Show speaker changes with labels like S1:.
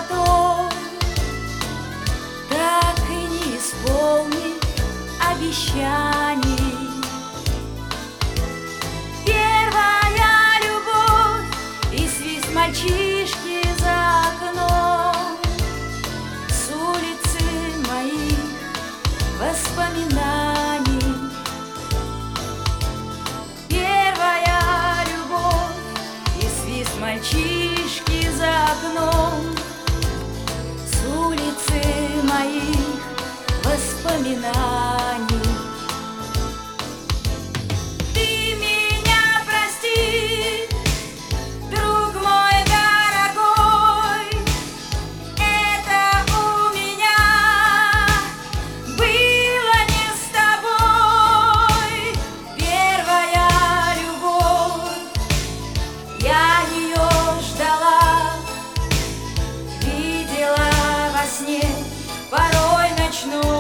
S1: потом, так и не исполнив обещаний. Первая любовь и свист мальчишки за окном, с улицы моих воспоминаний. Первая любовь и свист мальчишки за окном, с улицы моих воспоминаний. Ты меня прости, друг мой дорогой, это у меня было не с тобой. Первая любовь, я ее ждала, видела во сне порой ночной.